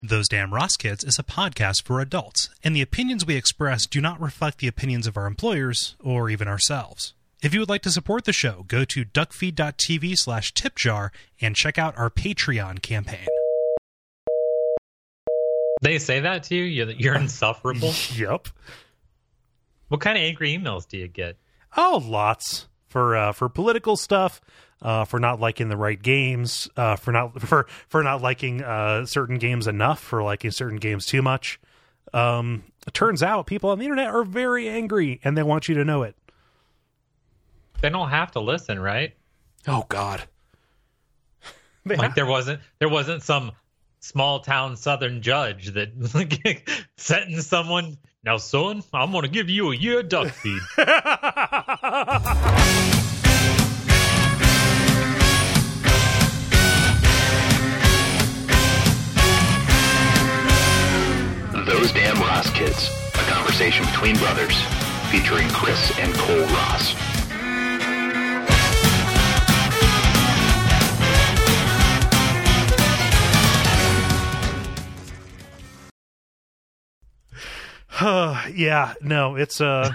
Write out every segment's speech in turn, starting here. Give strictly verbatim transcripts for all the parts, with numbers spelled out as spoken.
Those Damn Ross Kids is a podcast for adults, and the opinions we express do not reflect the opinions of our employers or even ourselves. If you would like to support the show, go to duckfeed.tv slash tipjar and check out our Patreon campaign. They say that to you? You're, you're insufferable? Yep. What kind of angry emails do you get? Oh, lots. For uh, for political stuff, uh, for not liking the right games, uh, for not for for not liking uh, certain games enough, for liking certain games too much. Um, it turns out people on the internet are very angry, and they want you to know it. They don't have to listen, right? Oh God! They like have- there wasn't there wasn't some small town Southern judge that sentenced someone. Now, son, I'm going to give you a year duck feed. Those Damn Ross Kids, a conversation between brothers, featuring Chris and Cole Ross. Uh, yeah, no, it's uh,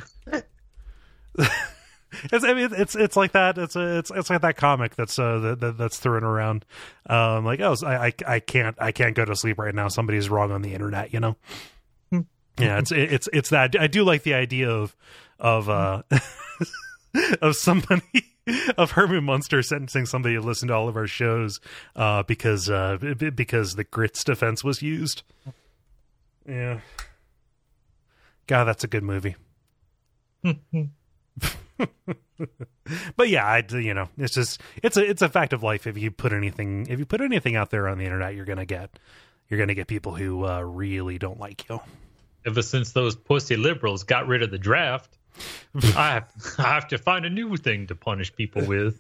it's I mean it's it's like that. It's a, it's it's like that comic that's uh that, that, that's thrown around. Um, like oh, I, I I can't I can't go to sleep right now. Somebody's wrong on the internet, you know. Yeah, it's it's it's that. I do like the idea of of uh of somebody of Herman Munster sentencing somebody to listen to all of our shows uh because uh because the grits defense was used. Yeah. God, that's a good movie. But yeah, I, you know, it's just it's a it's a fact of life. If you put anything if you put anything out there on the internet, you're gonna get you're gonna get people who uh, really don't like you. Ever since those pussy liberals got rid of the draft, I have, I have to find a new thing to punish people with.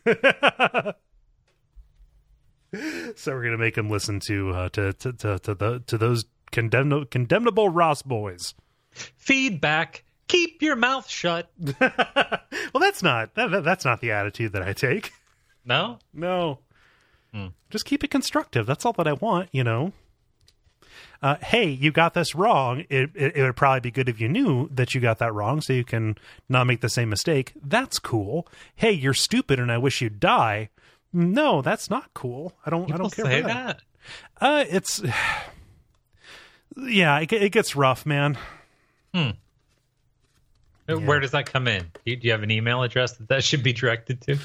So we're gonna make them listen to uh, to, to to to the to those condemn- condemnable Ross boys. Feedback. Keep your mouth shut. Well, that's not that, that's not the attitude that I take. No? No. Hmm. Just keep it constructive. That's all that I want, you know. Uh, hey, you got this wrong. It, it it would probably be good if you knew that you got that wrong so you can not make the same mistake. That's cool. Hey, you're stupid and I wish you'd die. No, that's not cool. I don't People I don't care say for that. that. Uh, it's yeah, it, it gets rough, man. Hmm. Yeah. Where does that come in? Do you, do you have an email address that that should be directed to?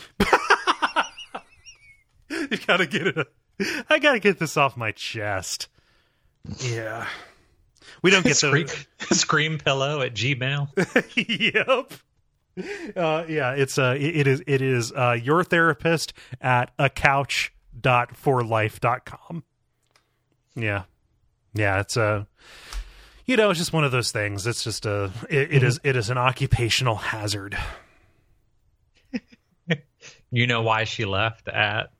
You gotta get it. I gotta get this off my chest. Yeah, we don't get Scream, the scream pillow at Gmail. Yep. Uh, yeah, it's uh, it, it is it is uh, your therapist at a couch dot for life dot com. Yeah, yeah, it's a. Uh, You know, it's just one of those things. It's just a, it, it is, it is an occupational hazard. You know why she left at?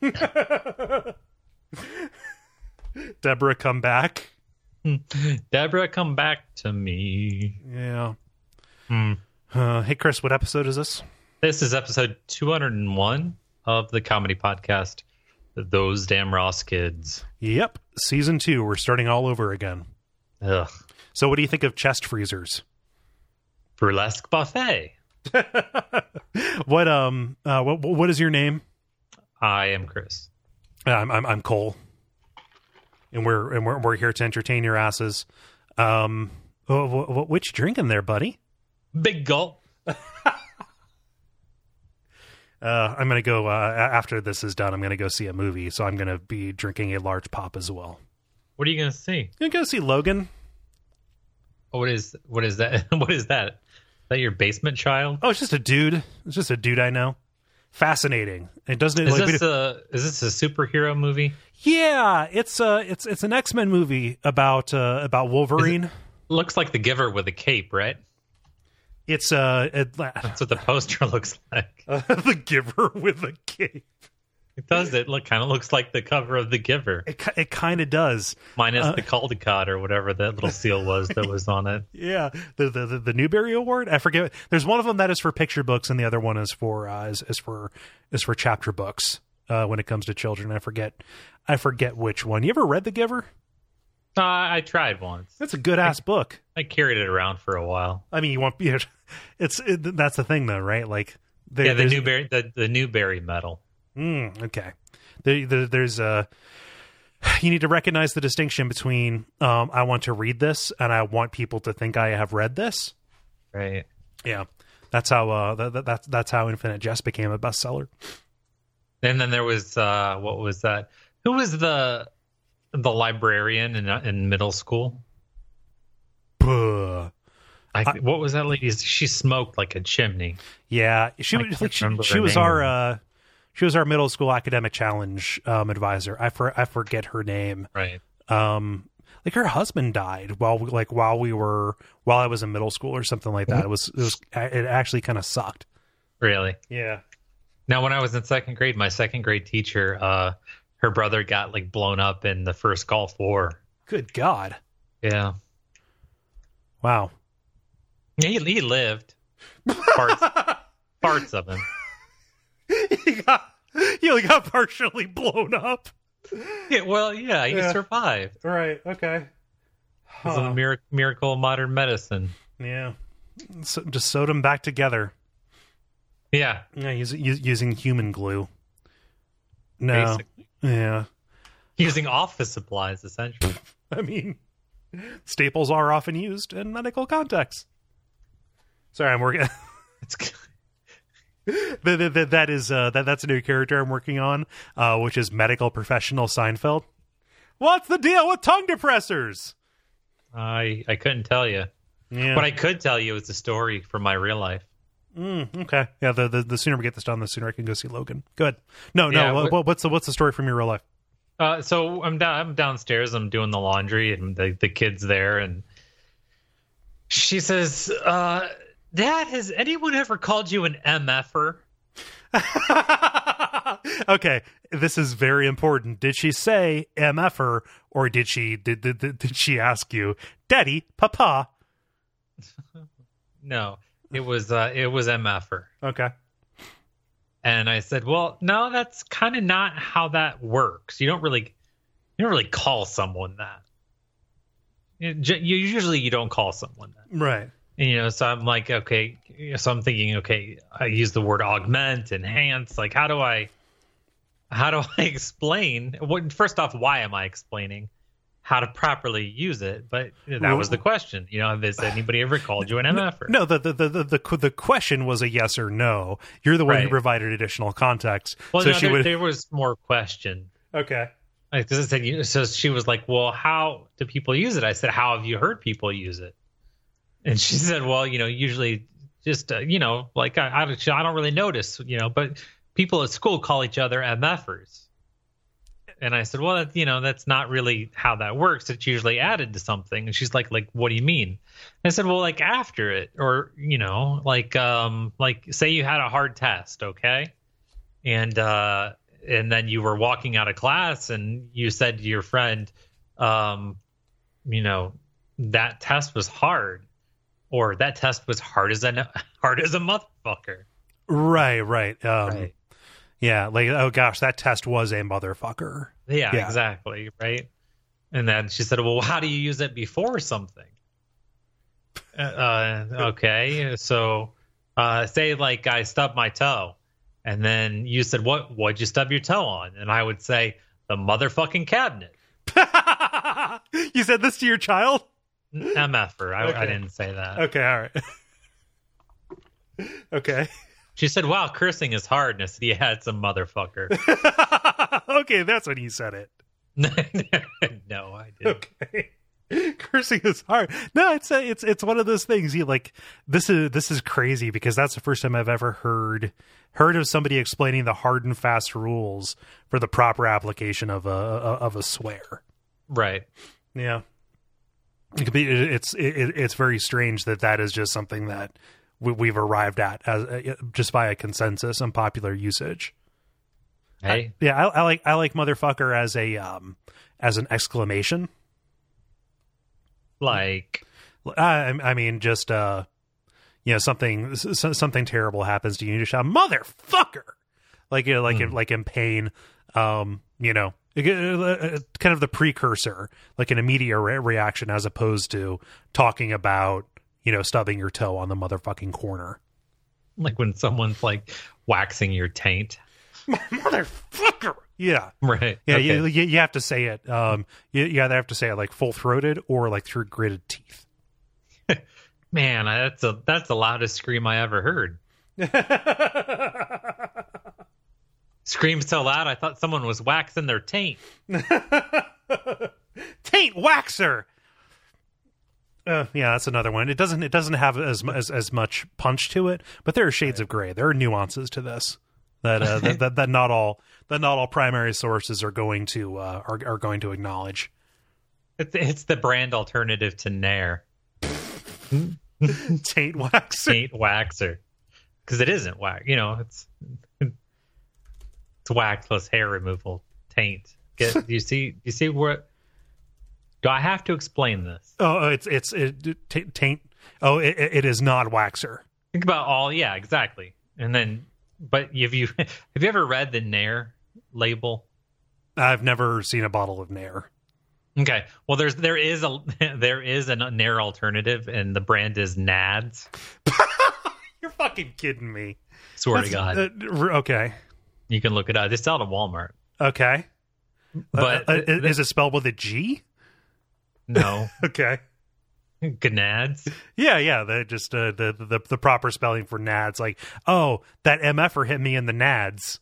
Deborah, come back. Deborah, come back to me. Yeah. Hmm. Uh, hey, Chris, what episode is this? This is episode two hundred one of the comedy podcast, Those Damn Ross Kids. Yep. Season two. We're starting all over again. Ugh. So what do you think of chest freezers? Burlesque buffet. What um uh what what is your name? I am Chris. I'm I'm, I'm Cole, and we're and we're we're here to entertain your asses. Um, what, what, what you drinking there, buddy? Big gulp. Uh, I'm gonna go uh, after this is done. I'm gonna go see a movie, so I'm gonna be drinking a large pop as well. What are you gonna see? I'm gonna go see Logan. What is what is that? What is that? Is that your basement child? Oh, it's just a dude. It's just a dude I know. Fascinating. It doesn't. Is like, this a is this a superhero movie? Yeah, it's uh it's it's an X-Men movie about uh about Wolverine. It looks like The Giver with a cape, right? It's uh it, That's what the poster looks like. uh, The Giver with a cape. It does. It look kind of looks like the cover of The Giver. It it kind of does. Minus uh, the Caldecott or whatever that little seal was that was on it. Yeah, the, the the the Newbery Award. I forget. There's one of them that is for picture books, and the other one is for uh, is, is for is for chapter books. Uh, when it comes to children, I forget. I forget which one. You ever read The Giver? Uh, I tried once. That's a good ass book. I carried it around for a while. I mean, you want you know, it's it, that's the thing though, right? Like, there, yeah, the Newbery, the the Newbery medal. Mm, okay, there, there, there's a. You need to recognize the distinction between um, I want to read this and I want people to think I have read this. Right. Yeah, that's how uh, that, that, that's that's how Infinite Jest became a bestseller. And then there was uh, what was that? Who was the the librarian in in middle school? Buh. I, I, what was that lady? She smoked like a chimney. Yeah, she was like she, she was name. our uh, she was our middle school academic challenge um, advisor. I for, I forget her name. Right. Um, like her husband died while we, like while we were while I was in middle school or something like that. Mm-hmm. It was it was it actually kind of sucked. Really? Yeah. Now, when I was in second grade, my second grade teacher, uh, her brother got like blown up in the first Gulf War. Good God. Yeah. Wow. He he lived. Parts parts of him. He got he only got partially blown up. Yeah, well, yeah, he yeah. survived. Right. Okay. Huh. It's a mir- miracle of modern medicine. Yeah. So, just sewed them back together. Yeah. Yeah, he's using human glue. No. Basically. Yeah. Using office supplies, essentially. I mean, staples are often used in medical contexts. Sorry, I'm working. It's that, that, that is uh, that that's a new character I'm working on, uh, which is medical professional Seinfeld. What's the deal with tongue depressors? I I couldn't tell you. Yeah. What I could tell you is the story from my real life. Mm, okay. Yeah. The, the the sooner we get this done, the sooner I can go see Logan. Good. No, yeah, no. what, what's the what's the story from your real life? Uh, so I'm down. I'm downstairs. I'm doing the laundry, and the the kid's there, and she says, uh, "Dad, has anyone ever called you an M F-er?" Okay, this is very important. Did she say M F-er, or did she did did, did she ask you, Daddy, Papa? No, it was uh, it was M F-er. Okay. And I said, "Well, no, that's kind of not how that works. You don't really, you don't really call someone that. You, you usually you don't call someone that, right?" And, you know, so I'm like, okay, so I'm thinking, okay, I use the word augment, enhance. Like, how do I, how do I explain? What, first off, why am I explaining how to properly use it? But that was the question. You know, has anybody ever called you an M F-er? No, the the, the the the the question was a yes or no. You're the one right. who provided additional context. Well, so no, she there, would... there was more question. Okay. Like, this said, so she was like, well, how do people use it? I said, how have you heard people use it? And she said, well, you know, usually just, uh, you know, like I, I, don't, I don't really notice, you know, but people at school call each other M F-ers. And I said, well, that, you know, that's not really how that works. It's usually added to something. And she's like, like, what do you mean? And I said, well, like after it, or, you know, like, um, like say you had a hard test. Okay. And, uh, and then you were walking out of class and you said to your friend, um, you know, that test was hard. Or that test was hard as a hard as a motherfucker. Right, right. Um, right. Yeah, like, oh gosh, that test was a motherfucker. Yeah, yeah, exactly, right? And then she said, well, how do you use it before something? Uh, okay, so uh, say like I stubbed my toe. And then you said, what, what'd you stub your toe on? And I would say, the motherfucking cabinet. You said this to your child? M F-er. I, okay. I didn't say that. Okay, all right. Okay. She said, wow, cursing is hard. And I said, yeah, it's a motherfucker. Okay, that's when you said it. No, I didn't. Okay. Cursing is hard. No, it's a, it's it's one of those things. You like this is this is crazy because that's the first time I've ever heard heard of somebody explaining the hard and fast rules for the proper application of a of a swear. Right. Yeah. It could be, it's it, it's very strange that that is just something that we, we've arrived at as uh, just by a consensus on popular usage. Hey, I, yeah, I, I like I like motherfucker as a um as an exclamation. Like, I I mean just uh you know something something terrible happens to you, you just shout motherfucker, like you know, like mm. in, like in pain, um you know kind of the precursor, like an immediate re- reaction, as opposed to talking about, you know, stubbing your toe on the motherfucking corner. Like when someone's like waxing your taint. Motherfucker. Yeah. Right. Yeah. Okay. You, you you have to say it. Um. You, you either have to say it like full throated or like through gritted teeth. Man, that's a that's the loudest scream I ever heard. Screamed so loud I thought someone was waxing their taint. Taint waxer. Uh, yeah, that's another one. It doesn't it doesn't have as as as much punch to it, but there are shades of gray. There are nuances to this that uh, that, that that not all that not all primary sources are going to uh, are are going to acknowledge. It's it's the brand alternative to Nair. Taint waxer. Taint waxer, because it isn't wax. You know, it's it's wax plus hair removal. Taint. Get do you see? Do you see what? Do I have to explain this? Oh, it's it's it, t- taint. Oh, it, it is not waxer. Think about all. Yeah, exactly. And then, but have you have you ever read the Nair label? I've never seen a bottle of Nair. Okay. Well, there's there is a there is a Nair alternative, and the brand is Nads. You're fucking kidding me. Swear That's, to God. Uh, okay. You can look it up. They sell it at Walmart. Okay. But uh, uh, is it spelled with a G? No. Okay. Gnads. Yeah, yeah. They just uh, the, the the proper spelling for Nads. Like, oh, that MFer hit me in the Nads.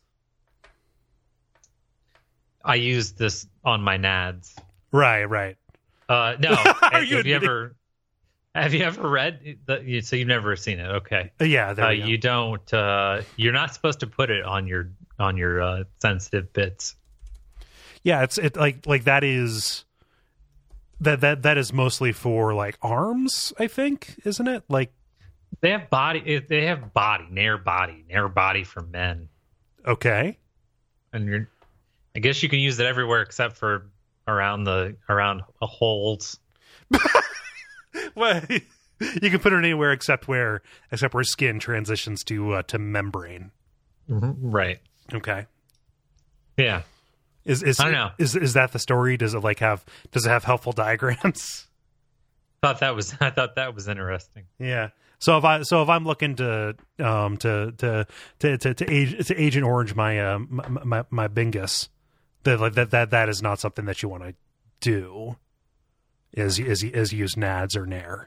I used this on my Nads. Right, right. Uh, no. have you you ever have you ever read the, so you've never seen it? Okay. Yeah, there Uh, we go. you don't. Uh, you're not supposed to put it on your on your uh, sensitive bits. Yeah, it's it like like that is that that that is mostly for like arms, I think, isn't it? Like They have body. They have body. Nair body. Nair body for men. okay. And you're. I guess you can use it everywhere except for around the around holes. Well, you can put it anywhere except where except where skin transitions to uh, to membrane. Mm-hmm. Right. Okay. Yeah. Is is I don't know. Is is that the story? Does it like have does it have helpful diagrams? Thought that was. I thought that was interesting. Yeah. So if I so if I'm looking to um to to to to to, age, to Agent Orange my uh, my, my my Bingus, that like that that that is not something that you want to do. Is is is use Nads or Nair?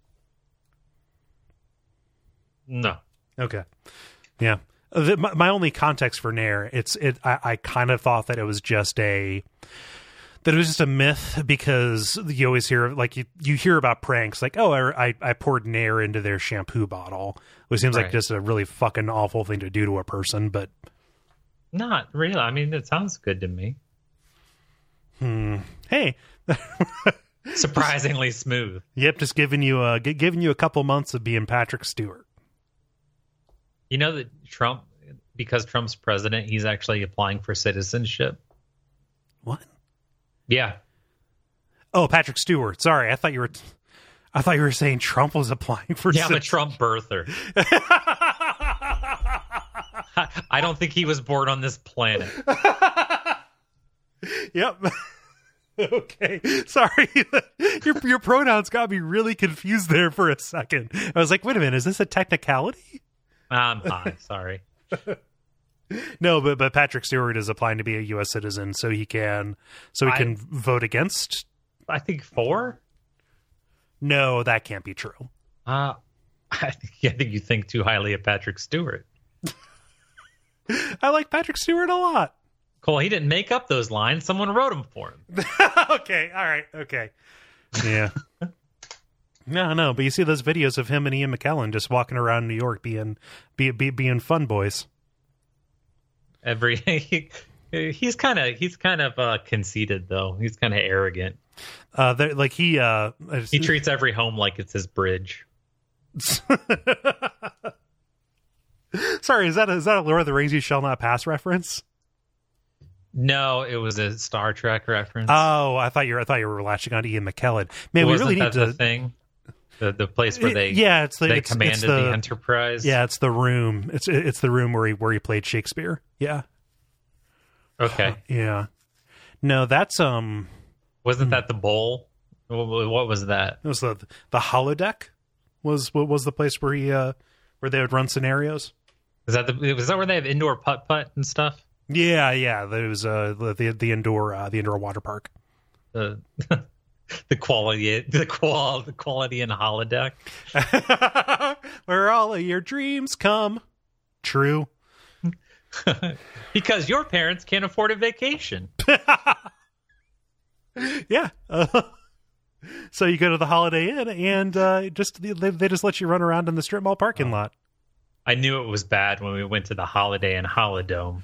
No. Okay. Yeah. The, my, my only context for Nair, it's it. I, I kind of thought that it was just a that it was just a myth because you always hear like you, you hear about pranks like, oh, I I poured Nair into their shampoo bottle, which seems Right. like just a really fucking awful thing to do to a person. But Not really. I mean, it sounds good to me. hmm, hey, Surprisingly smooth. yep, just giving you a gi- giving you a couple months of being Patrick Stewart. You know that Trump, because Trump's president, he's actually applying for citizenship. What? Yeah. Oh, Patrick Stewart. Sorry, I thought you were. I thought you were saying Trump was applying for. Yeah, I'm a cit- Trump birther. I don't think he was born on this planet. Yep. Okay. Sorry. your your pronouns got me really confused there for a second. I was like, wait a minute, is this a technicality? I'm high. Sorry. No, but but Patrick Stewart is applying to be a U S citizen, so he can so he I- can vote against. I think four. No, that can't be true. Uh, I think, I think you think too highly of Patrick Stewart. I like Patrick Stewart a lot. Cole, he didn't make up those lines. Someone wrote them for him. Okay, all right, okay. Yeah. No, no, but you see those videos of him and Ian McKellen just walking around New York being be, be, being fun boys. Every he, he's kind of he's kind of uh, conceited though. He's kind of arrogant. Uh, they're- like he uh, He treats every home like it's his bridge. Sorry, is that a, is that a Lord of the Rings You Shall Not Pass reference? No, it was a Star Trek reference. Oh, I thought you were I thought you were latching on to Ian McKellen. Man, we Wasn't really need that the to. thing, the the place where they yeah, it's the they it's, commanded it's the, the Enterprise. Yeah, it's the room. It's it's the room where he where he played Shakespeare. Yeah. Okay. Yeah. No, that's um. Wasn't hmm. that the bowl? What, what was that? It was the the holodeck. Was what was the place where he uh where they would run scenarios? Is that the was that where they have indoor putt putt and stuff? Yeah, yeah. There was uh the the, the indoor uh, the indoor water park. The the quality the qual the quality in holodeck. Where all of your dreams come true. Because your parents can't afford a vacation. Yeah. Uh, so you go to the Holiday Inn and uh, just they, they just let you run around in the strip mall parking lot. I knew it was bad when we went to the Holiday Inn Holodome.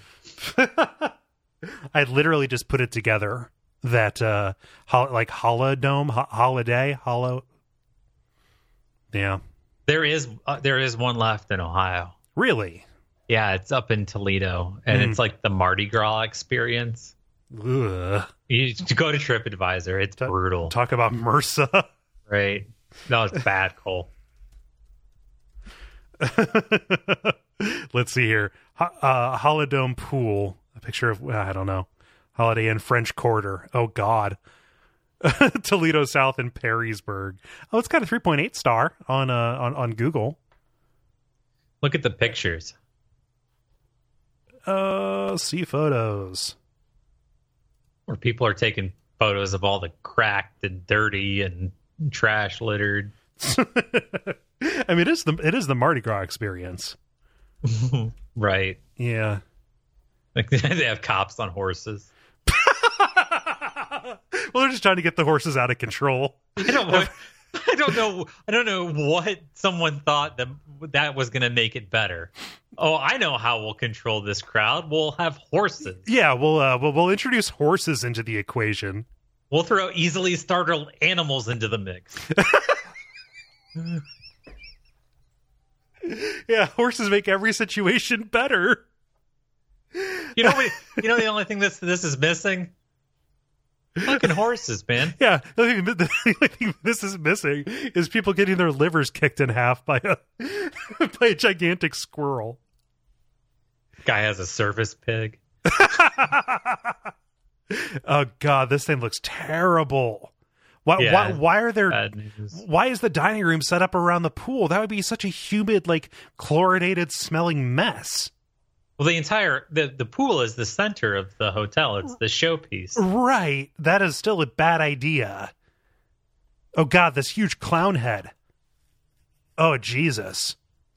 I literally just put it together that uh, hol- like Holodome, ho- holiday, hollow. Yeah. There is uh, there is one left in Ohio. Really? Yeah, it's up in Toledo, and Mm. it's like the Mardi Gras experience. Ugh. You to go to TripAdvisor. It's Ta- brutal. Talk about MRSA. Right? No, it's bad, Cole. Let's see here. Ho- uh, Holodome pool. A picture of, I don't know. Holiday Inn French Quarter. Oh, God. Toledo South and Perrysburg. Oh, it's got a three point eight star on, uh, on, on Google. Look at the pictures. Uh, see photos. Where people are taking photos of all the cracked and dirty and trash littered. I mean, it is the it is the Mardi Gras experience. Right. Yeah. Like they have cops on horses. Well, they're just trying to get the horses out of control. I don't know. I don't know. I don't know what someone thought that that was going to make it better. Oh, I know how we'll control this crowd. We'll have horses. Yeah, we'll uh, we'll, we'll introduce horses into the equation. We'll throw easily startled animals into the mix. Yeah, horses make every situation better. You know, what, you know the only thing this this is missing. Fucking horses, man. Yeah, the only, thing, the only thing this is missing is people getting their livers kicked in half by a by a gigantic squirrel. Guy has a service pig. Oh God, this thing looks terrible. Why? Yeah, why? Why are there? bad news. Why is the dining room set up around the pool? That would be such a humid, like chlorinated smelling mess. Well, the entire the, the pool is the center of the hotel. It's the showpiece. Right. That is still a bad idea. Oh God, this huge clown head. Oh Jesus.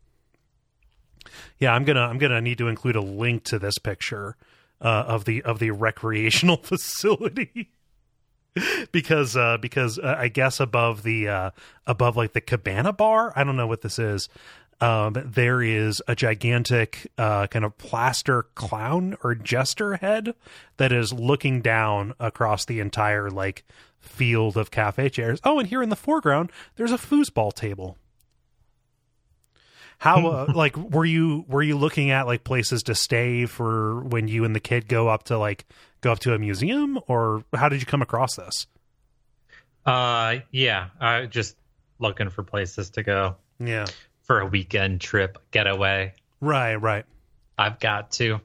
Yeah, I'm gonna I'm gonna need to include a link to this picture uh, of the of the recreational facility. because uh, because uh, I guess above the uh, above like the cabana bar, I don't know what this is. Um, there is a gigantic uh, kind of plaster clown or jester head that is looking down across the entire like field of cafe chairs. Oh, and here in the foreground, there's a foosball table. How uh, like were you were you looking at like places to stay for when you and the kid go up to like go up to a museum, or how did you come across this? Uh, yeah, I just looking for places to go. Yeah. For a weekend trip getaway. Right, right. I've got to.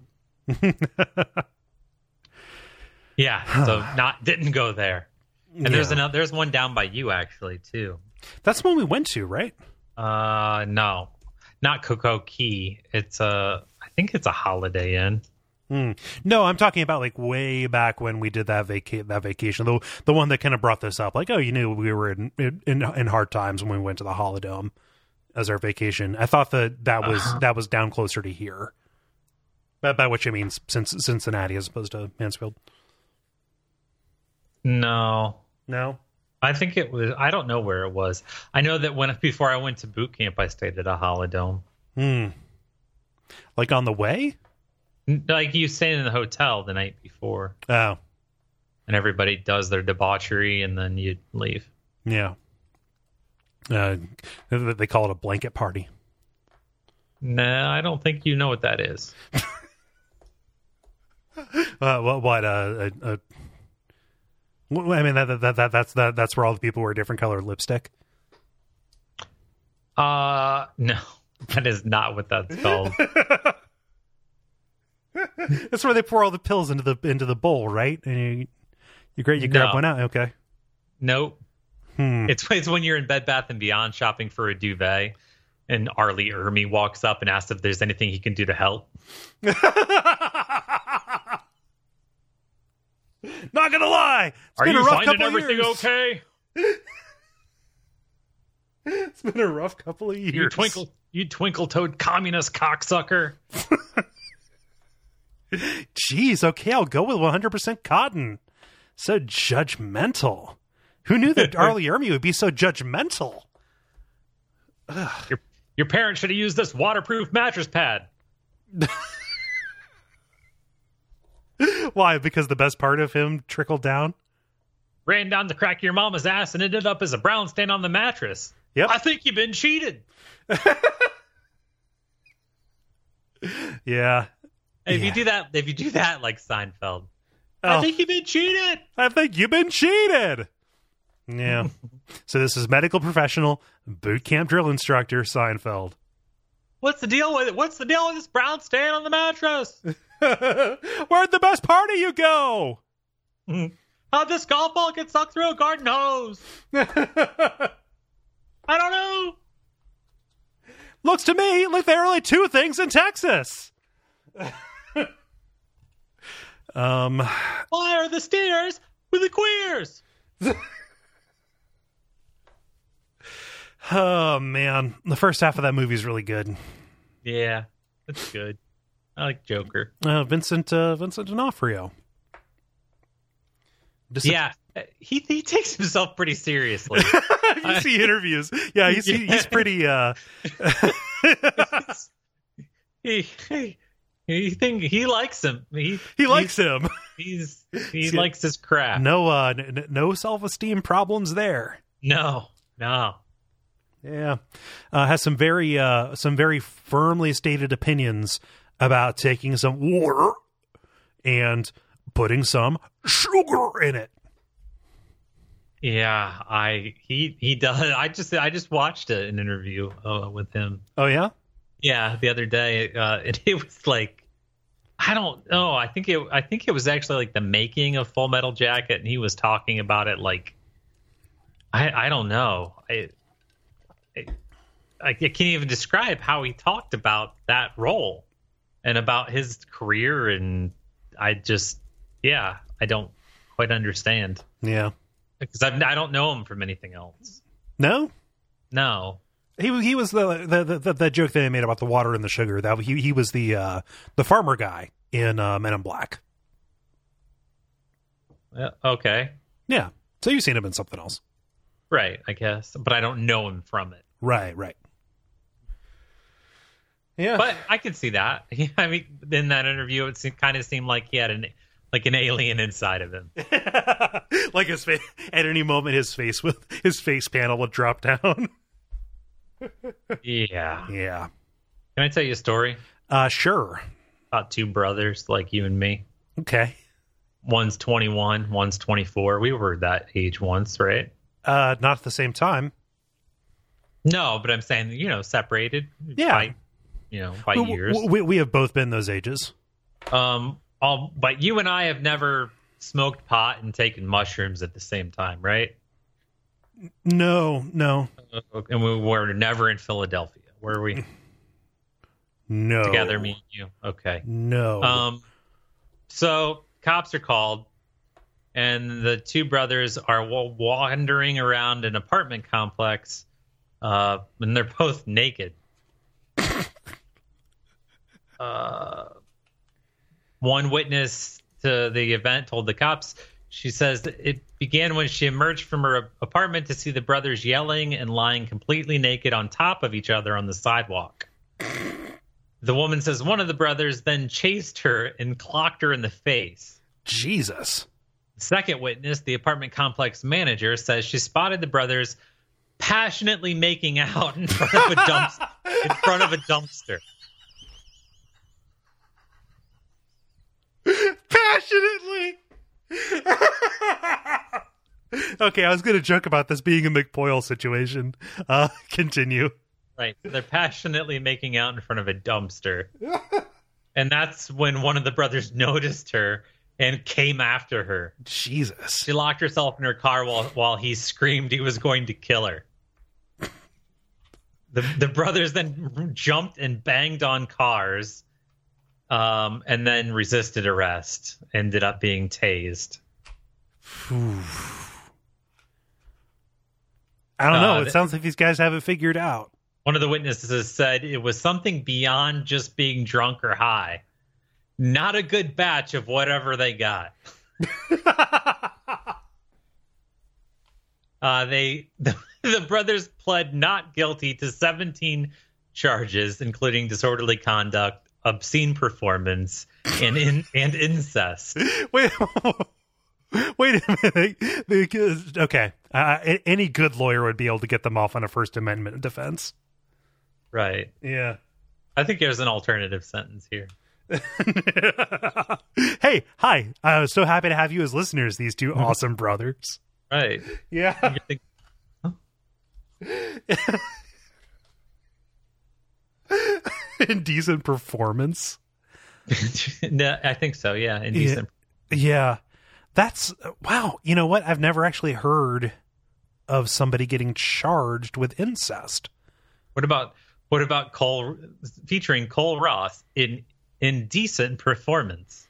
Yeah, so not didn't go there. And Yeah. there's another there's one down by you actually too. That's the one we went to, right? Uh no. Not Cocoa Key. It's a I think it's a Holiday Inn. Mm. No, I'm talking about like way back when we did that vaca- that vacation. The the one that kind of brought this up. Like, oh, you knew we were in in, in hard times when we went to the Holodome as our vacation. I thought that that was uh-huh. that was down closer to here. By, by which I mean since Cincinnati as opposed to Mansfield. No. No? I think it was I don't know where it was. I know that when before I went to boot camp I stayed at a Holodome. Hmm. Like on the way? Like you stayed in the hotel the night before. Oh. And everybody does their debauchery and then you leave. Yeah. Uh, they call it a blanket party. No, I don't think you know what that is. uh, what? What? Uh, uh, uh, I mean, that, that that that's that that's where all the people wear different colored lipstick. Uh, no, that is not what that's called. That's where they pour all the pills into the into the bowl, right? And you, You great? You grab No. one out? Okay. Nope. Hmm. It's it's when you're in Bed Bath and Beyond shopping for a duvet, and Arlie Ermy walks up and asks if there's anything he can do to help. Not gonna lie. It's Are been you a rough finding couple of everything years. okay? It's been a rough couple of years. You twinkle, you twinkle-toed communist cocksucker. Jeez, okay, I'll go with one hundred percent cotton. So judgmental. Who knew that Arlie Ermy would be so judgmental? Your, your parents should have used this waterproof mattress pad. Why? Because the best part of him trickled down? Ran down the crack of your mama's ass and ended up as a brown stain on the mattress. Yep. I think you've been cheated. Yeah. Hey, if Yeah. you do that, if you do that like Seinfeld, Oh. I think you've been cheated. I think you've been cheated. Yeah. So this is medical professional, boot camp drill instructor Seinfeld. What's the deal with it? What's the deal with this brown stain on the mattress? Where'd the best part of you go? How'd this golf ball get sucked through a garden hose? I don't know. Looks to me like there are only two things in Texas. um, Why are the steers with the queers? oh man, the first half of that movie is really good. Yeah, that's good. I like Joker. Uh, Vincent uh, Vincent D'Onofrio. Dis- Yeah, he he takes himself pretty seriously. you see interviews. Yeah, he's he, he's pretty. Uh, he he he think he likes him. He he likes him. He's he See, likes his craft. No, uh, n- no self esteem problems there. no, no. Yeah, uh, has some very uh, some very firmly stated opinions about taking some water and putting some sugar in it. Yeah, I he he does. I just I just watched a, an interview uh, with him. Oh yeah, Yeah, the other day, uh, and it was like, I don't know. I think it. I think it was actually like the making of Full Metal Jacket, and he was talking about it like, I I don't know. I I, I can't even describe how he talked about that role and about his career, and I just yeah, I don't quite understand yeah. because I I don't know him from anything else. No, No. he he was the the, the the joke that they made about the water and the sugar. That he he was the uh, the farmer guy in uh, Men in Black. Uh, okay. Yeah, so you've seen him in something else, Right, I guess, but I don't know him from it. right? Right. Yeah, But I can see that. I mean, in that interview, it seemed, kind of seemed like he had an like an alien inside of him. like his face at any moment, his face with his face panel would drop down. Yeah. Yeah. Can I tell you a story Uh, sure. about two brothers like you and me? Okay. One's twenty-one, one's twenty-four. We were that age once, right? Uh, not at the same time. No, but I'm saying, you know, separated. Yeah. By, you know, by we, years. We, we have both been those ages. Um, all, but you and I have never smoked pot and taken mushrooms at the same time, right? No, no, And we were never in Philadelphia. Where were we? no. Together, me and you. Okay. No. Um, so cops are called, and the two brothers are wa- wandering around an apartment complex, uh, and they're both naked. uh, one witness to the event told the cops, she says that it began when she emerged from her apartment to see the brothers yelling and lying completely naked on top of each other on the sidewalk. The woman says one of the brothers then chased her and clocked her in the face. Jesus. Second witness, the apartment complex manager, says she spotted the brothers passionately making out in front of a dumpster. in front of a dumpster. Passionately. Okay, I was going to joke about this being a McPoyle situation. Uh, continue. Right. They're passionately making out in front of a dumpster. And that's when one of the brothers noticed her and came after her. Jesus. She locked herself in her car while while he screamed he was going to kill her. The the brothers then jumped and banged on cars, um, and then resisted arrest. Ended up being tased. I don't know. Uh, it sounds like these guys have it figured out. One of the witnesses said it was something beyond just being drunk or high. Not a good batch of whatever they got. uh, they the, the brothers pled not guilty to seventeen charges, including disorderly conduct, obscene performance, and in, and incest. Wait, wait a minute. Because, okay, uh, any good lawyer would be able to get them off on a First Amendment defense. Right. Yeah. I think there's an alternative sentence here. Hey, hi. I was so happy to have you as listeners, these two awesome brothers. Right. Yeah. Think, huh? Indecent performance. No, I think so, yeah. Indecent. Yeah. yeah. That's, wow. You know what? I've never actually heard of somebody getting charged with incest. What about what about Cole featuring Cole Ross in Indecent Performance?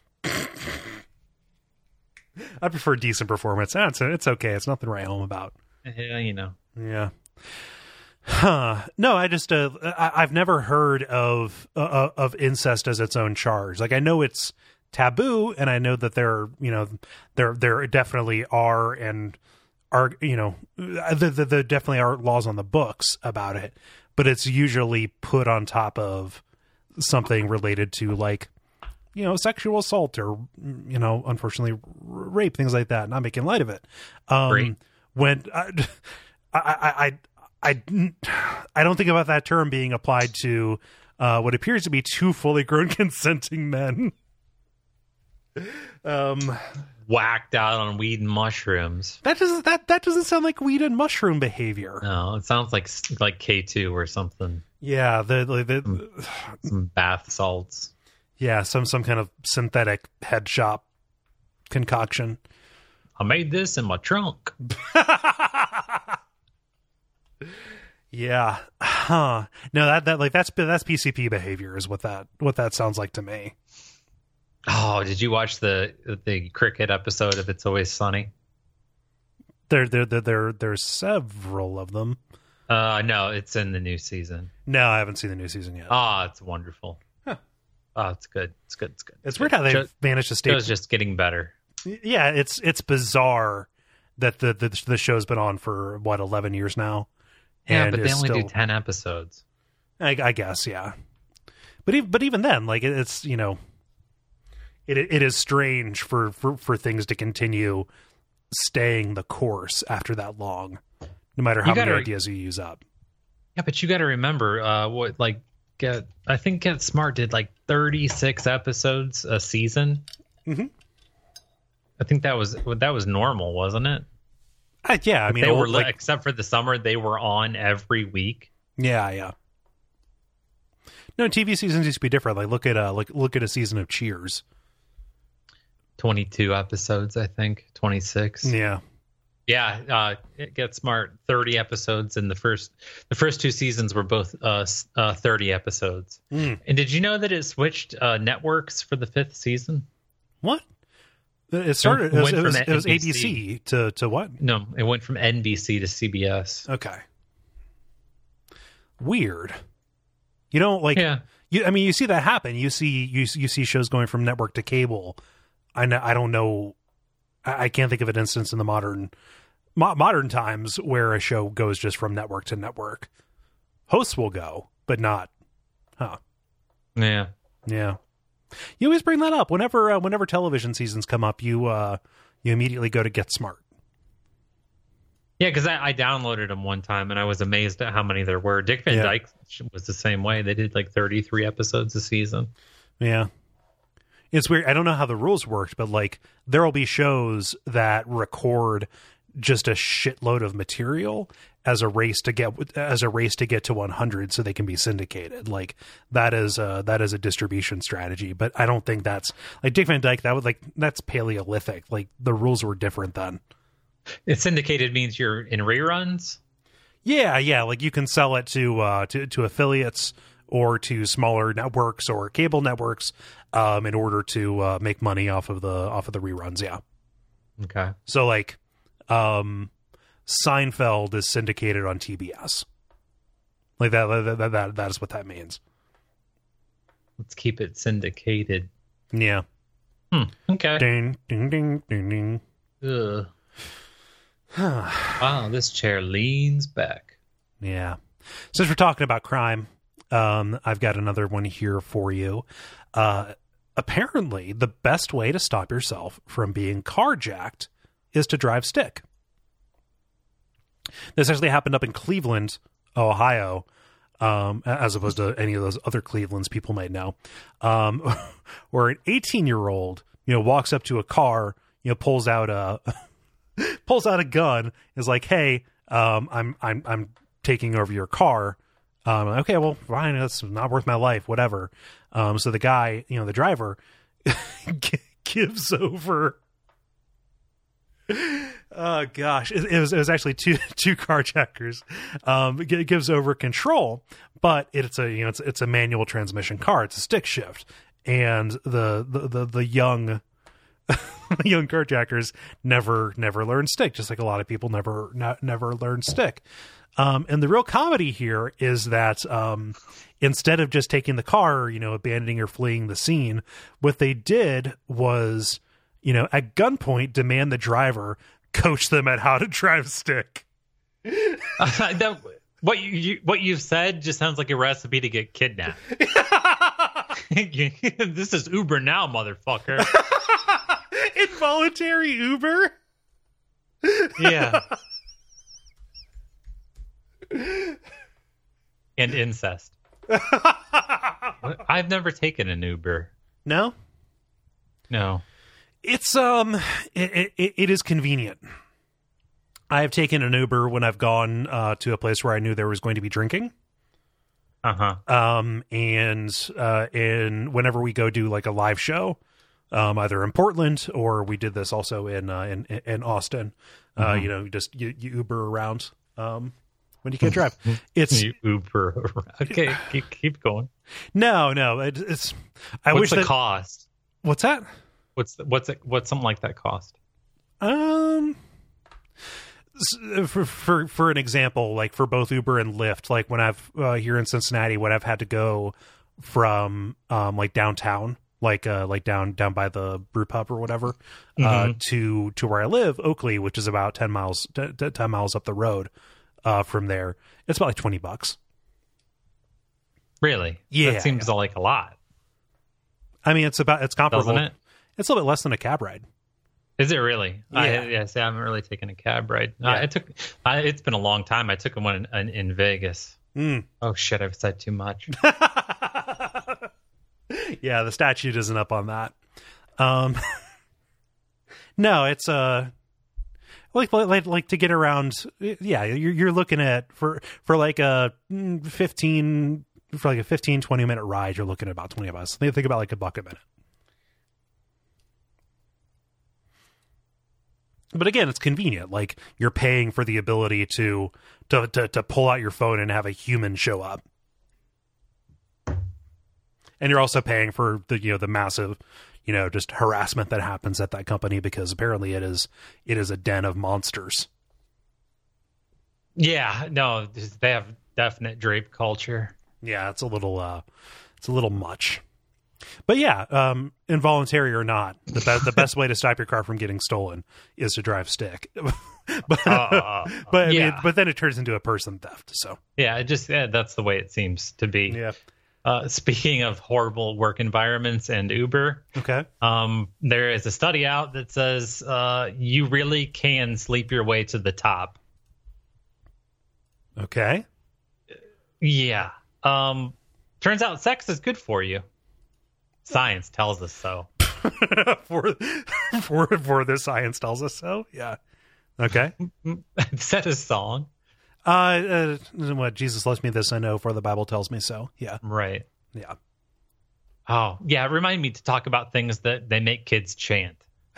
I prefer decent performance. It's, it's okay. It's nothing to write home about. Yeah, you know. Yeah. Huh. No, I just, uh, I, I've never heard of, uh, of incest as its own charge. Like, I know it's taboo, and I know that there, you know, there, there definitely are, and are, you know, there, there definitely are laws on the books about it, but it's usually put on top of something related to, like, you know, sexual assault or, you know, unfortunately rape, things like that. Not making light of it. Um, Great. When I, I, I, I, I don't think about that term being applied to uh, what appears to be two fully grown consenting men. Um, Whacked out on weed and mushrooms. that doesn't that that doesn't sound like weed and mushroom behavior. No, it sounds like like K two or something. Yeah, the, the, the Some, some bath salts. yeah, some some kind of synthetic head shop concoction. I made this in my trunk. Yeah, huh? No, that that like that's that's P C P behavior is what that what that sounds like to me. Oh, did you watch the the cricket episode of It's Always Sunny? There there there there there's several of them. Uh, no, it's in the new season. No, I haven't seen the new season yet. Oh, it's wonderful. Huh. Oh, it's good. It's good. It's good. It's weird how they Show, managed to stay. Show's just getting better. Yeah, it's it's bizarre that the the, the show's been on for what eleven years now. Yeah, and but they is only still, do ten episodes. I, I guess, yeah. But even, but even then, like it, it's you know, it it is strange for, for for things to continue staying the course after that long, no matter how many gotta, ideas you use up. Yeah, but you got to remember, uh, what like get I think Get Smart did like thirty-six episodes a season. Mm-hmm. I think that was that was normal, wasn't it? Uh, yeah, I mean, they were like, except for the summer, they were on every week. Yeah, yeah. No, T V seasons used to be different. Like look at uh, look look at a season of Cheers. twenty-two episodes, I think. twenty-six. Yeah. Yeah, uh, Get Smart, thirty episodes, and the first the first two seasons were both uh, uh, thirty episodes. Mm. And did you know that it switched uh, networks for the fifth season? What? It started. It It was, went it was, from it was N B C. A B C to to what? No, it went from N B C to C B S. Okay. Weird. You don't like. Yeah. You, I mean, you see that happen. You see you you see shows going from network to cable. I know. I don't know. I, I can't think of an instance in the modern mo- modern times where a show goes just from network to network. Hosts will go, but not. Huh. Yeah. Yeah. You always bring that up whenever uh, whenever television seasons come up. You uh, you immediately go to Get Smart. Yeah, because I, I downloaded them one time and I was amazed at how many there were. Dick Van Yeah. Dyke was the same way. They did like thirty-three episodes a season. Yeah. It's weird. I don't know how the rules worked, but like there will be shows that record just a shitload of material as a race to get as a race to get to one hundred so they can be syndicated. Like that is a, that is a distribution strategy, but I don't think that's like Dick Van Dyke. That was like, that's Paleolithic. Like the rules were different then. It's syndicated means you're in reruns. Yeah. Yeah. Like you can sell it to, uh, to, to affiliates or to smaller networks or cable networks, um, in order to, uh, make money off of the, off of the reruns. Yeah. Okay. So like, um, Seinfeld is syndicated on T B S. Like that, that, that, that, that is what that means. Let's keep it syndicated. Yeah. Hmm. Okay. Ding, ding, ding, ding, ding. Ugh. Wow, this chair leans back. Yeah. Since we're talking about crime, um, I've got another one here for you. Uh, apparently, the best way to stop yourself from being carjacked is to drive stick. This actually happened up in Cleveland, Ohio, um, as opposed to any of those other Clevelands people might know, um, where an eighteen-year-old, you know, walks up to a car, you know, pulls out a pulls out a gun, is like, "Hey, um, I'm I'm I'm taking over your car." Um, okay, well, fine, that's not worth my life, whatever. Um, so the guy, you know, the driver, gives over. Oh gosh, it, it was it was actually two two carjackers. Um, it gives over control, but it's a you know it's it's a manual transmission car. It's a stick shift, and the the the, the young young carjackers never never learn stick, just like a lot of people never ne- never learn stick. Um, and the real comedy here is that um, instead of just taking the car, you know, abandoning or fleeing the scene, what they did was, you know, at gunpoint, demand the driver coach them at how to drive stick. Uh, that, what you, you what you've said just sounds like a recipe to get kidnapped. This is Uber now, motherfucker. Involuntary Uber? Yeah. And incest. I've never taken an Uber. No? No. It's um, it, it it is convenient. I have taken an Uber when I've gone uh, to a place where I knew there was going to be drinking. Uh huh. Um, and uh, and whenever we go do like a live show, um, either in Portland or we did this also in uh, in in Austin. Uh, mm-hmm. You know, just you, you Uber around. Um, when you can't drive, it's you Uber around. Okay, keep keep going. No, no, it, it's. I What's wish the that, cost? What's that? What's what's it? What's something like that cost? Um, for for for an example, like for both Uber and Lyft, like when I've uh, here in Cincinnati, when I've had to go from um like downtown, like uh like down down by the brew pub or whatever, mm-hmm. uh to to where I live, Oakley, which is about ten miles t- t- ten miles up the road, uh from there, it's about like twenty bucks. Really? Yeah, that seems yeah. like a lot. I mean, it's about it's comparable. Doesn't it? It's a little bit less than a cab ride. Is it really? Yeah. I, yes, I haven't really taken a cab ride. Yeah. Uh, it took. I, it's been a long time. I took one in, in, in Vegas. Mm. Oh shit! I've said too much. Yeah, the statute isn't up on that. Um, no, it's uh, like like like to get around. Yeah, you're you're looking at for for like a fifteen for like a fifteen, twenty minute ride. You're looking at about twenty bucks. They think about like a buck a minute. But again, it's convenient. Like you're paying for the ability to, to to to pull out your phone and have a human show up, and you're also paying for the you know the massive, you know, just harassment that happens at that company because apparently it is it is a den of monsters. Yeah, no, they have definite drape culture. Yeah, it's a little uh, it's a little much. But yeah, um, involuntary or not, the best the best way to stop your car from getting stolen is to drive stick. but uh, but I yeah. mean, but then it turns into a person theft. So yeah, it just yeah, that's the way it seems to be. Yeah. Uh, speaking of horrible work environments and Uber, okay, um, there is a study out that says uh, you really can sleep your way to the top. Okay. Yeah. Um, turns out sex is good for you. Science tells us so. for for for the science tells us so. Yeah. Okay. Is that a song? Uh, uh, what Jesus loves me, this I know, for the Bible tells me so. Yeah. Right. Yeah. Oh, yeah. Remind me to talk about things that they make kids chant.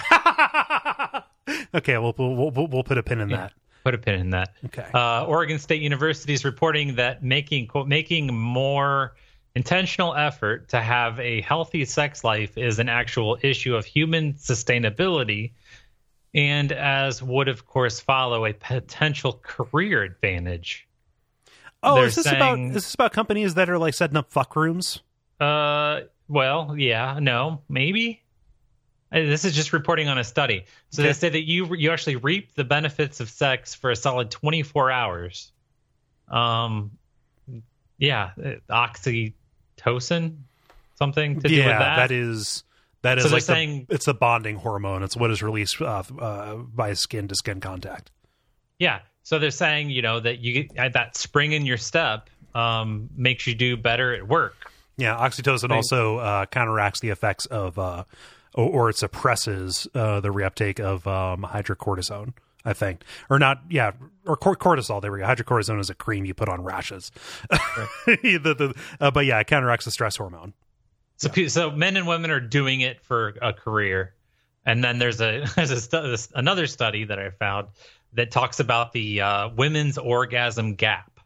Okay, we'll, we'll we'll we'll put a pin in Yeah. that. Put a pin in that. Okay. Uh, Oregon State University is reporting that making quote, making more intentional effort to have a healthy sex life is an actual issue of human sustainability, and as would of course follow a potential career advantage. Oh, They're is this saying- about is this about companies that are like setting up fuck rooms? Uh, well, yeah, no, maybe. Uh, This is just reporting on a study. So Okay. they say that you you actually reap the benefits of sex for a solid twenty-four hours. Um, yeah, uh, oxytocin, something to do Yeah, with that. that is that is So they're like the- saying- it's a bonding hormone. It's what is released uh, uh, by skin to skin contact. Yeah. So they're saying, you know, that you get that spring in your step um, makes you do better at work. Yeah, oxytocin Right. also uh, counteracts the effects of, uh, or, or it suppresses uh, the reuptake of um, hydrocortisone, I think. Or not, yeah, or cor- cortisol, there we go. Hydrocortisone is a cream you put on rashes. the, the, uh, but yeah, it counteracts the stress hormone. So, pe- so men and women are doing it for a career, and then there's a there's a stu- this, another study that I found that talks about the uh, women's orgasm gap.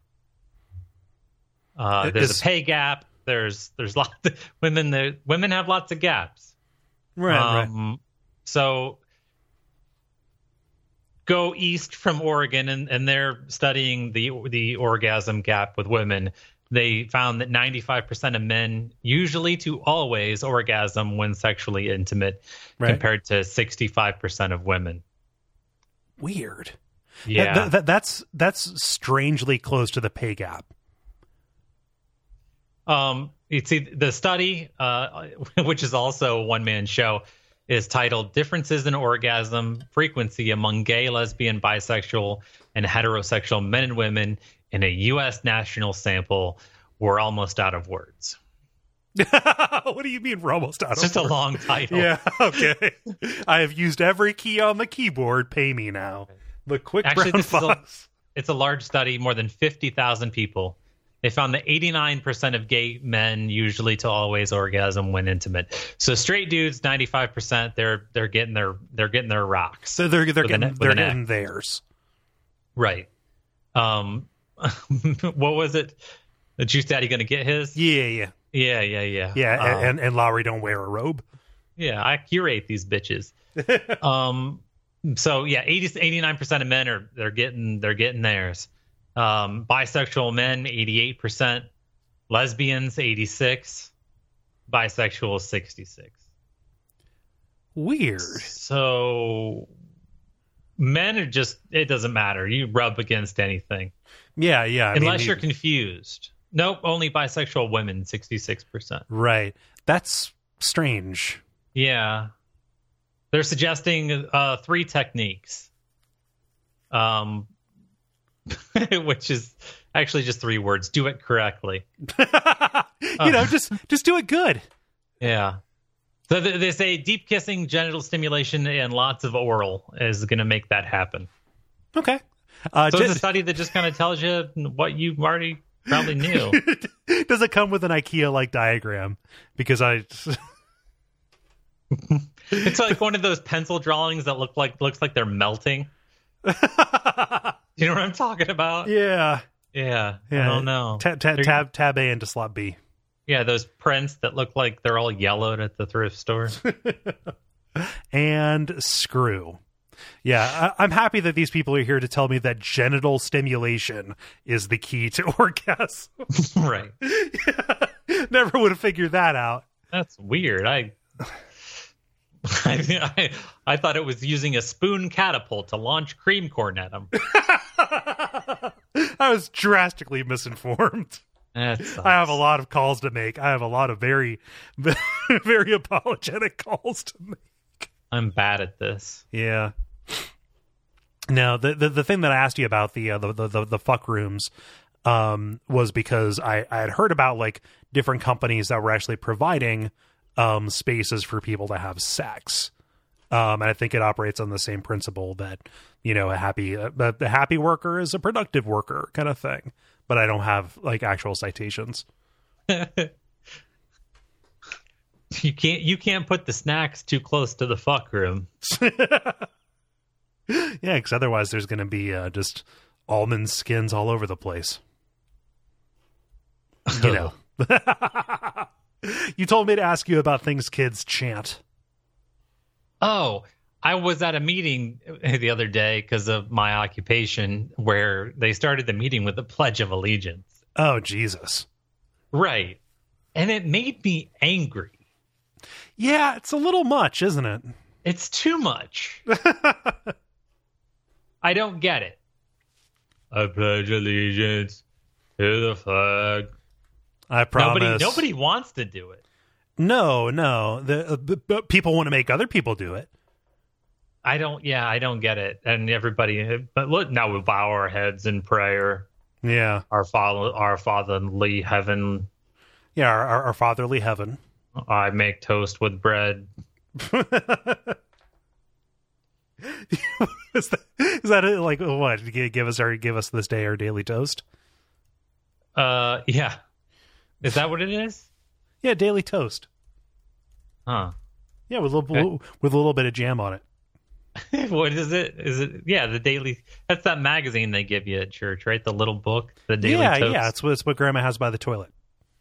Uh, It there's is- a pay gap. There's there's lots of women. The women have lots of gaps. Right, right. Um, So go east from Oregon, and, and they're studying the the orgasm gap with women. They found that ninety-five percent of men usually to always orgasm when sexually intimate, Right. compared to sixty-five percent of women. Weird. Yeah. That, that, that's that's strangely close to the pay gap. Um, you see, the study, uh, which is also a one-man show, is titled "Differences in Orgasm Frequency Among Gay, Lesbian, Bisexual, and Heterosexual Men and Women in a U S National Sample." We're almost out of words. What do you mean we're almost out It's of just a work? long title. Yeah, okay. I have used every key on the keyboard. Pay me now. The quick Actually, brown this is a- fox. It's a large study, more than fifty thousand people. They found that eighty-nine percent of gay men usually to always orgasm when intimate. So straight dudes, ninety-five percent, they're they're getting their they're getting their rocks. So they're they're With an- getting with they're an getting theirs. Right. Um, what was it? The Juice Daddy gonna get his? Yeah, yeah, Yeah, yeah, yeah. yeah. Um, and, and and Lowry don't wear a robe. yeah, I curate these bitches. um, so yeah, eighty, eighty-nine percent of men are they're getting they're getting theirs. Um, bisexual men, eighty-eight percent. Lesbians, eighty-six. Bisexual, sixty-six. Weird. So men are just, it doesn't matter. You rub against anything. Yeah, yeah. I Unless mean, you're confused. Nope, only bisexual women, sixty-six percent. right. That's strange. Yeah. They're suggesting uh, three techniques. Um, which is actually just three words. Do it correctly. you know, just just do it good. Yeah. So th- they say deep kissing, genital stimulation, and lots of oral is going to make that happen. Okay. Uh, So ju- it's a study that just kind of tells you what you already probably knew. does it come with an IKEA-like diagram? Because I, It's like one of those pencil drawings that look like looks like they're melting. You know what I'm talking about? yeah, Yeah. yeah. I don't know. Ta- ta- They're- tab tab A into slot B. Yeah, those prints that look like they're all yellowed at the thrift store. And screw. Yeah, I, I'm happy that these people are here to tell me that genital stimulation is the key to orgasm. Right. Never would have figured that out. That's weird. I, I I I thought it was using a spoon catapult to launch cream corn at them. I was drastically misinformed. That I have a lot of calls to make. I have a lot of very, very apologetic calls to make. I'm bad at this. Yeah. Now, the, the the thing that I asked you about the uh, the, the the the fuck rooms um, was because I, I had heard about like different companies that were actually providing um, spaces for people to have sex. Um, and I think it operates on the same principle that, you know, a happy, a, a happy worker is a productive worker kind of thing. But I don't have like actual citations. You can't you can't put the snacks too close to the fuck room. Yeah, because otherwise there's going to be uh, just almond skins all over the place. You know. You told me to ask you about things kids chant. Oh, I was at a meeting the other day because of my occupation where they started the meeting with the Pledge of Allegiance. Oh, Jesus. Right. And it made me angry. Yeah, it's a little much, isn't it? It's too much. I don't get it. I pledge allegiance to the flag. I promise. Nobody, nobody wants to do it. No, no. The, uh, b- b- people want to make other people do it. I don't, yeah, I don't get it. And everybody, but look, now we bow our heads in prayer. Yeah. Our father, our fatherly heaven. Yeah, our, our, our fatherly heaven. I make toast with bread. is that, is that it? Like what? Give us our give us this day our daily toast. Uh, yeah. Is that what it is? Yeah, daily toast. Huh. Yeah, with a little Okay. with a little bit of jam on it. What is it? Is it? Yeah, the daily. That's that magazine they give you at church, right? The little book, the daily. Yeah, toast. yeah. It's what it's what Grandma has by the toilet.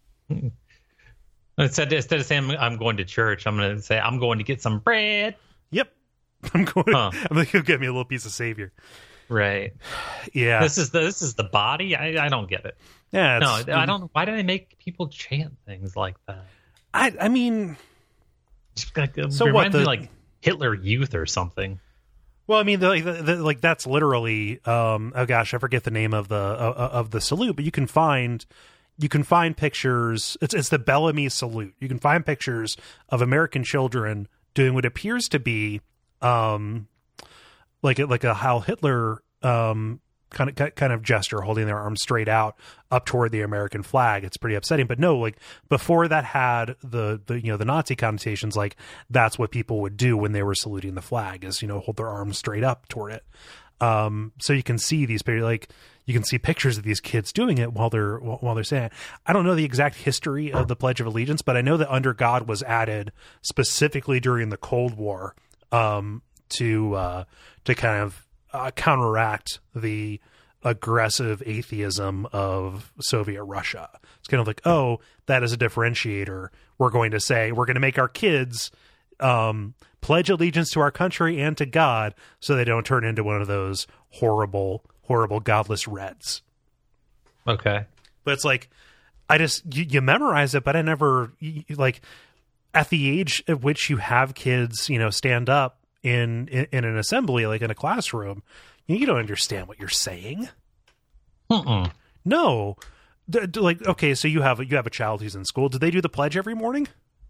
Instead, instead of saying I'm going to church, I'm going to say I'm going to get some bread. Yep. I'm going. Huh. I'm like, you'll get me a little piece of Savior. Right. Yeah. This is the this is the body. I I don't get it. Yeah. No, It's, I don't. Why do they make people chant things like that? I I mean. Just like, it So what, reminds me the- like Hitler Youth or something. Well, I mean, the, the, the, like that's literally. Um, oh gosh, I forget the name of the uh, of the salute, but you can find you can find pictures. It's it's the Bellamy salute. You can find pictures of American children doing what appears to be, um, like a, like a Heil Hitler um kind of kind of gesture, holding their arms straight out up toward the American flag. It's pretty upsetting. But no, like before that had the the you know the Nazi connotations. Like that's what people would do when they were saluting the flag, is you know hold their arms straight up toward it. Um, so you can see these like you can see pictures of these kids doing it while they're while they're saying it. I don't know the exact history of the Pledge of Allegiance, but I know that Under God was added specifically during the Cold War um, to uh, to kind of uh, counteract the aggressive atheism of Soviet Russia. It's kind of like, oh, that is a differentiator. We're going to say we're going to make our kids um, pledge allegiance to our country and to God, so they don't turn into one of those horrible, horrible, godless Reds. Okay. But it's like, I just you, you memorize it, but I never you, like at the age at which you have kids, you know, stand up in in, in an assembly, like in a classroom. You don't understand what you're saying. Mm-mm. No, D- d- like okay, so you have you have a child who's in school. Do they do the pledge every morning?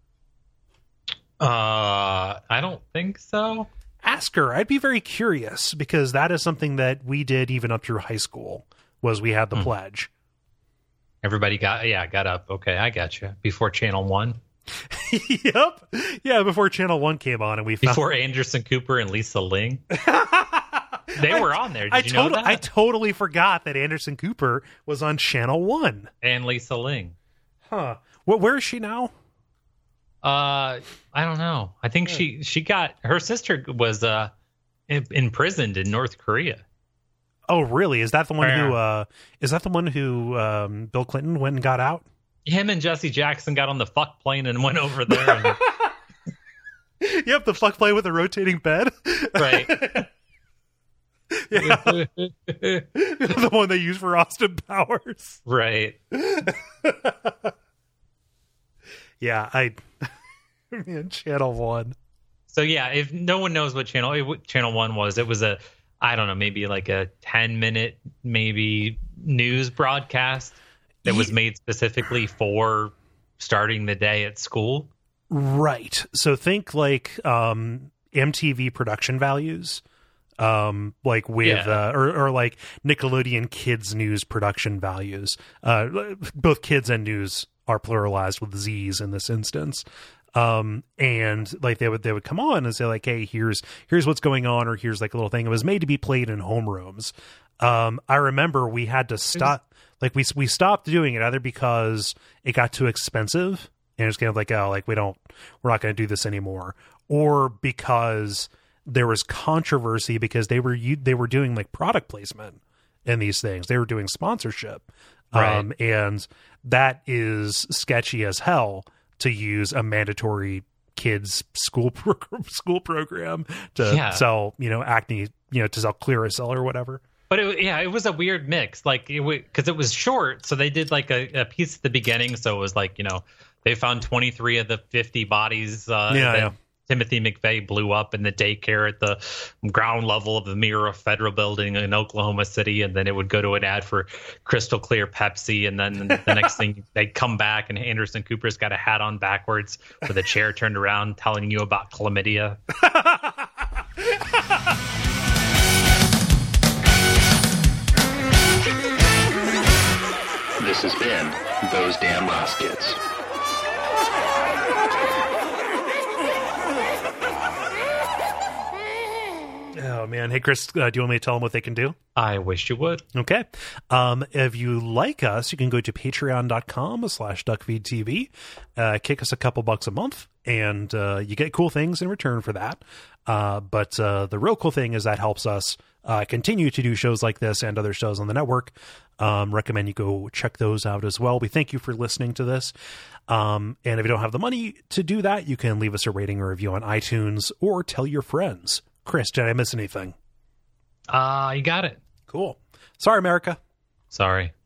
Uh, I don't think so. Ask her. I'd be very curious, because that is something that we did even up through high school. Was we had the Hmm. pledge. Everybody got yeah got up. Okay, I got you. Before Channel One, Yep. Yeah, before Channel One came on, and we found before Anderson Cooper and Lisa Ling, they were on there. Did I you know totally, that? I totally forgot that Anderson Cooper was on Channel One. and Lisa Ling. Huh. Well, where is she now? Uh, I don't know. I think she she got her sister was uh in- imprisoned in North Korea. Oh, really? Is that the one Yeah. who? Uh, is that the one who um, Bill Clinton went and got out? Him and Jesse Jackson got on the fuck plane and went over there. And, Yep, the fuck play with the rotating bed. right. Yeah, the one they use for Austin Powers. Right. Yeah, I. Man, Channel One. So yeah, if no one knows what channel it, Channel One was, it was a I don't know, maybe like a ten minute maybe news broadcast that was Ye- made specifically for starting the day at school. Right. So think like um, M T V production values, um, like with Yeah. uh, or or like Nickelodeon Kids News production values. Uh, both kids and news are pluralized with Z's in this instance. Um, and like they would they would come on and say like, hey, here's here's what's going on, or here's like a little thing. It was made to be played in homerooms. Um, I remember we had to stop, like we we stopped doing it either because it got too expensive and it's kind of like, oh, like we don't, we're not going to do this anymore, or because there was controversy because they were they were doing like product placement in these things. They were doing sponsorship, right. um, and that is sketchy as hell to use a mandatory kids school program, school program to yeah. sell, you know, acne, you know, to sell Clearasil or whatever. But it, yeah, it was a weird mix, like it because it was short, so they did like a, a piece at the beginning. So it was like, you know, they found twenty-three of the fifty bodies uh, yeah, that yeah. Timothy McVeigh blew up in the daycare at the ground level of the Mira Federal Building in Oklahoma City, and then it would go to an ad for Crystal Clear Pepsi, and then the next thing they'd come back and Anderson Cooper's got a hat on backwards with a chair turned around, telling you about chlamydia. This has been Those Damn Ross Kids. Oh man. Hey Chris, uh, do you want me to tell them what they can do? I wish you would. Okay. Um, if you like us, you can go to patreon.com slash duckfeedtv, uh, kick us a couple bucks a month, and uh, you get cool things in return for that. Uh, but uh, the real cool thing is that helps us uh, continue to do shows like this and other shows on the network. Um, recommend you go check those out as well. We thank you for listening to this. Um, and if you don't have the money to do that, you can leave us a rating or review on iTunes or tell your friends. Chris, did I miss anything? Uh, you got it. Cool. Sorry, America. Sorry.